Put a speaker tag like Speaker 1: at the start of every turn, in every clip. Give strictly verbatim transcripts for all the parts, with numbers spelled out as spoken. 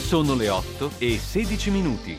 Speaker 1: Sono le otto e sedici minuti.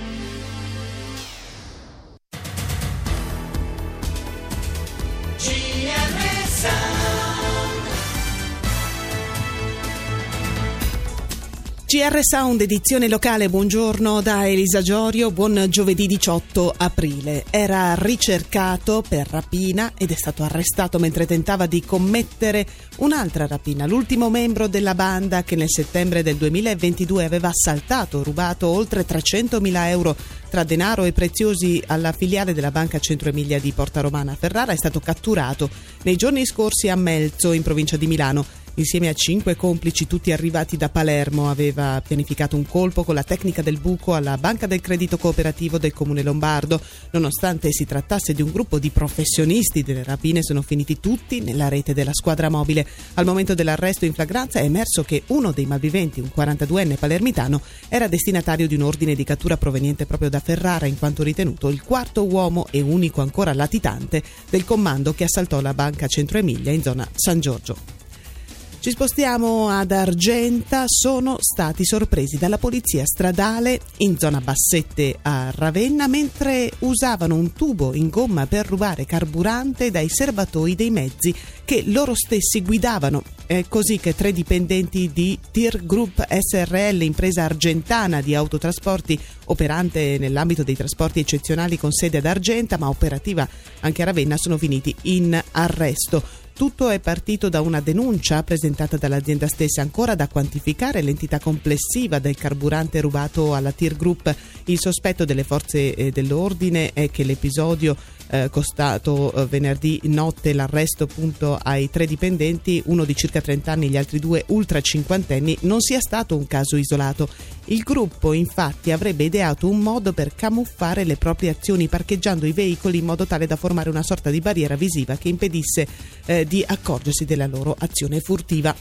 Speaker 2: G R Sound, edizione locale, buongiorno da Elisa Giorio, buon giovedì diciotto aprile. Era ricercato per rapina ed è stato arrestato mentre tentava di commettere un'altra rapina. L'ultimo membro della banda che nel settembre del duemilaventidue aveva assaltato, rubato oltre trecentomila euro tra denaro e preziosi alla filiale della Banca Centro Emilia di Porta Romana a Ferrara è stato catturato nei giorni scorsi a Melzo, in provincia di Milano. Insieme a cinque complici, tutti arrivati da Palermo, aveva pianificato un colpo con la tecnica del buco alla Banca del Credito Cooperativo del Comune Lombardo. Nonostante si trattasse di un gruppo di professionisti delle rapine, sono finiti tutti nella rete della squadra mobile. Al momento dell'arresto in flagranza è emerso che uno dei malviventi, un quarantaduenne palermitano, era destinatario di un ordine di cattura proveniente proprio da Ferrara, in quanto ritenuto il quarto uomo e unico ancora latitante del commando che assaltò la Banca Centro Emilia in zona San Giorgio. Ci spostiamo ad Argenta. Sono stati sorpresi dalla polizia stradale in zona Bassette a Ravenna mentre usavano un tubo in gomma per rubare carburante dai serbatoi dei mezzi che loro stessi guidavano. È così che tre dipendenti di T I R Group S R L, impresa argentana di autotrasporti operante nell'ambito dei trasporti eccezionali con sede ad Argenta ma operativa anche a Ravenna, sono finiti in arresto. Tutto è partito da una denuncia presentata dall'azienda stessa, ancora da quantificare l'entità complessiva del carburante rubato alla T I R Group. Il sospetto delle forze dell'ordine è che l'episodio eh, costato eh, venerdì notte l'arresto appunto ai tre dipendenti, uno di circa trenta anni, gli altri due ultra cinquantenni, non sia stato un caso isolato. Il gruppo infatti avrebbe ideato un modo per camuffare le proprie azioni parcheggiando i veicoli in modo tale da formare una sorta di barriera visiva che impedisse eh, di accorgersi della loro azione furtiva.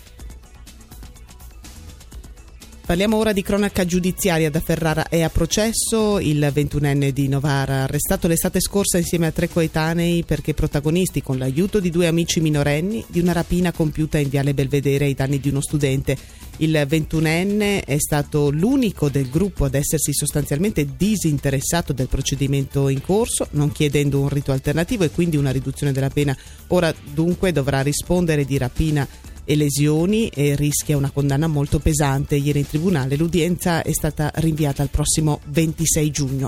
Speaker 2: Parliamo ora di cronaca giudiziaria. Da Ferrara è a processo il ventunenne di Novara, arrestato l'estate scorsa insieme a tre coetanei perché protagonisti, con l'aiuto di due amici minorenni, di una rapina compiuta in Viale Belvedere ai danni di uno studente. Il ventunenne è stato l'unico del gruppo ad essersi sostanzialmente disinteressato del procedimento in corso, non chiedendo un rito alternativo e quindi una riduzione della pena. Ora dunque dovrà rispondere di rapina e lesioni e rischia una condanna molto pesante. Ieri in tribunale l'udienza è stata rinviata al prossimo ventisei giugno.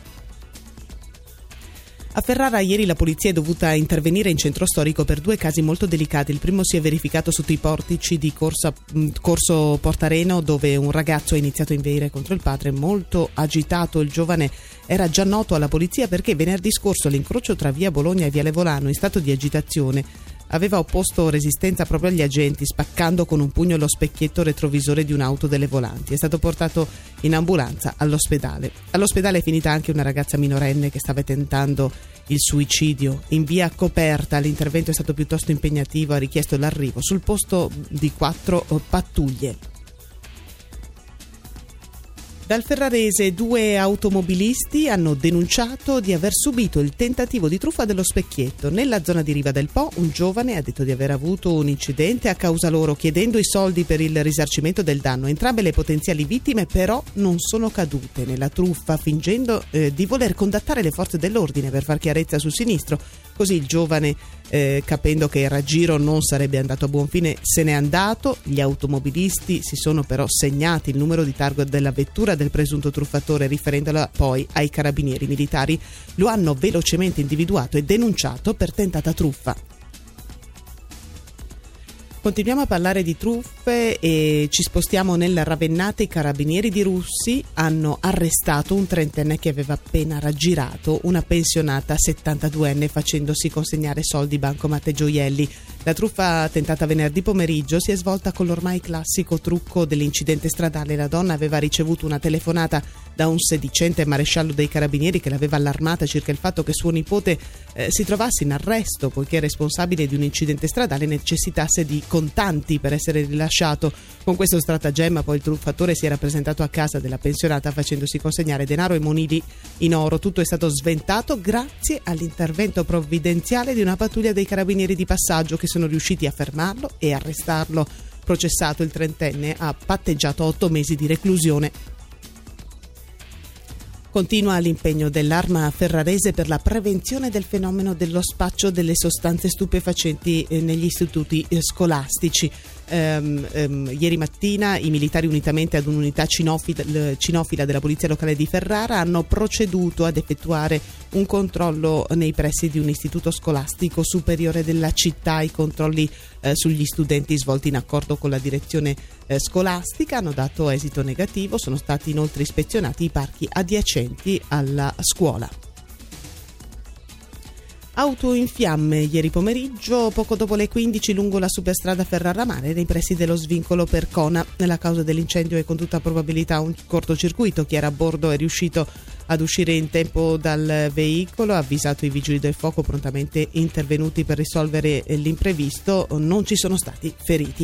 Speaker 2: A Ferrara ieri la polizia è dovuta intervenire in centro storico per due casi molto delicati. Il primo si è verificato sotto i portici di Corsa, Corso Portareno, dove un ragazzo ha iniziato a inveire contro il padre. Molto agitato, il giovane era già noto alla polizia perché venerdì scorso all'incrocio tra via Bologna e viale Volano, in stato di agitazione, aveva opposto resistenza proprio agli agenti, spaccando con un pugno lo specchietto retrovisore di un'auto delle volanti. È stato portato in ambulanza all'ospedale. All'ospedale è finita anche una ragazza minorenne che stava tentando il suicidio. In via Coperta l'intervento è stato piuttosto impegnativo, ha richiesto l'arrivo sul posto di quattro pattuglie. Dal Ferrarese due automobilisti hanno denunciato di aver subito il tentativo di truffa dello specchietto. Nella zona di Riva del Po un giovane ha detto di aver avuto un incidente a causa loro, chiedendo i soldi per il risarcimento del danno. Entrambe le potenziali vittime però non sono cadute nella truffa, fingendo eh, di voler contattare le forze dell'ordine per far chiarezza sul sinistro. Così il giovane, eh, capendo che il raggiro non sarebbe andato a buon fine, se n'è andato. Gli automobilisti si sono però segnati il numero di targa della vettura del presunto truffatore, riferendola poi ai carabinieri militari. Lo hanno velocemente individuato e denunciato per tentata truffa. Continuiamo a parlare di truffe e ci spostiamo nella Ravennate. I carabinieri di Russi hanno arrestato un trentenne che aveva appena raggirato una pensionata settantaduenne facendosi consegnare soldi, bancomat e gioielli. La truffa tentata venerdì pomeriggio si è svolta con l'ormai classico trucco dell'incidente stradale. La donna aveva ricevuto una telefonata da un sedicente maresciallo dei carabinieri che l'aveva allarmata circa il fatto che suo nipote eh, si trovasse in arresto poiché responsabile di un incidente stradale necessitasse di contanti per essere rilasciato. Con questo stratagemma poi il truffatore si era presentato a casa della pensionata facendosi consegnare denaro e monili in oro. Tutto è stato sventato grazie all'intervento provvidenziale di una pattuglia dei carabinieri di passaggio che sono riusciti a fermarlo e arrestarlo. processato il trentenne ha patteggiato otto mesi di reclusione. Continua l'impegno dell'Arma ferrarese per la prevenzione del fenomeno dello spaccio delle sostanze stupefacenti negli istituti scolastici. Um, um, ieri mattina i militari, unitamente ad un'unità cinofila, cinofila della Polizia Locale di Ferrara, hanno proceduto ad effettuare un controllo nei pressi di un istituto scolastico superiore della città. I controlli eh, sugli studenti, svolti in accordo con la direzione eh, scolastica, hanno dato esito negativo. Sono stati inoltre ispezionati i parchi adiacenti alla scuola. Auto in fiamme ieri pomeriggio, poco dopo le quindici, lungo la superstrada Ferrara Mare, nei pressi dello svincolo Percona. La causa dell'incendio è con tutta probabilità un cortocircuito. Chi era a bordo è riuscito ad uscire in tempo dal veicolo, ha avvisato i vigili del fuoco, prontamente intervenuti per risolvere l'imprevisto. Non ci sono stati feriti.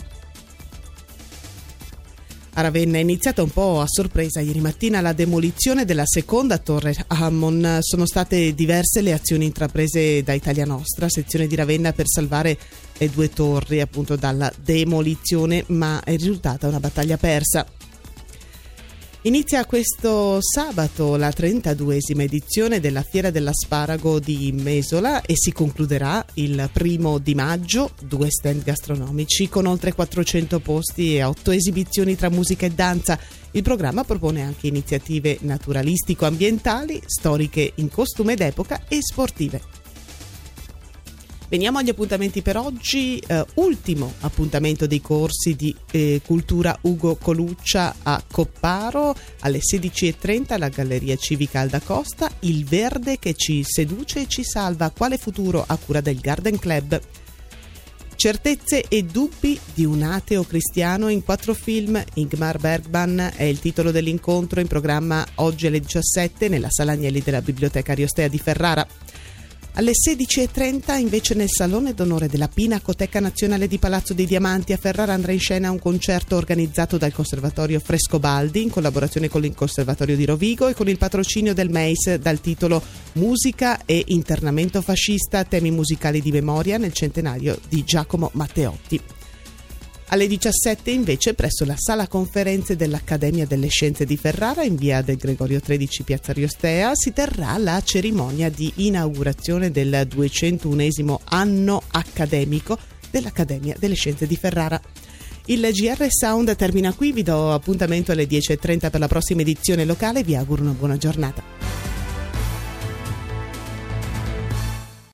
Speaker 2: A Ravenna è iniziata un po' a sorpresa ieri mattina la demolizione della seconda torre Hammond. Sono state diverse le azioni intraprese da Italia Nostra, sezione di Ravenna, per salvare le due torri appunto dalla demolizione, ma è risultata una battaglia persa. Inizia questo sabato la trentaduesima edizione della Fiera dell'Asparago di Mesola e si concluderà il primo di maggio. Due stand gastronomici con oltre quattrocento posti e otto esibizioni tra musica e danza. Il programma propone anche iniziative naturalistico-ambientali, storiche in costume d'epoca e sportive. Veniamo agli appuntamenti per oggi. Uh, ultimo appuntamento dei corsi di eh, cultura Ugo Coluccia a Copparo alle sedici e trenta alla Galleria Civica Alda Costa. Il verde che ci seduce e ci salva, quale futuro, a cura del Garden Club. Certezze e dubbi di un ateo cristiano in quattro film. Ingmar Bergman è il titolo dell'incontro, in programma oggi alle diciassette nella Sala Agnelli della Biblioteca Ariostea di Ferrara. Alle sedici e trenta invece nel Salone d'Onore della Pinacoteca Nazionale di Palazzo dei Diamanti a Ferrara andrà in scena un concerto organizzato dal Conservatorio Frescobaldi in collaborazione con il Conservatorio di Rovigo e con il patrocinio del M E I S, dal titolo Musica e internamento fascista, temi musicali di memoria nel centenario di Giacomo Matteotti. Alle diciassette invece presso la sala conferenze dell'Accademia delle Scienze di Ferrara in via del Gregorio tredici piazza Ariostea si terrà la cerimonia di inaugurazione del duecentounesimo anno accademico dell'Accademia delle Scienze di Ferrara. Il G R Sound termina qui, vi do appuntamento alle dieci e trenta per la prossima edizione locale, vi auguro una buona giornata.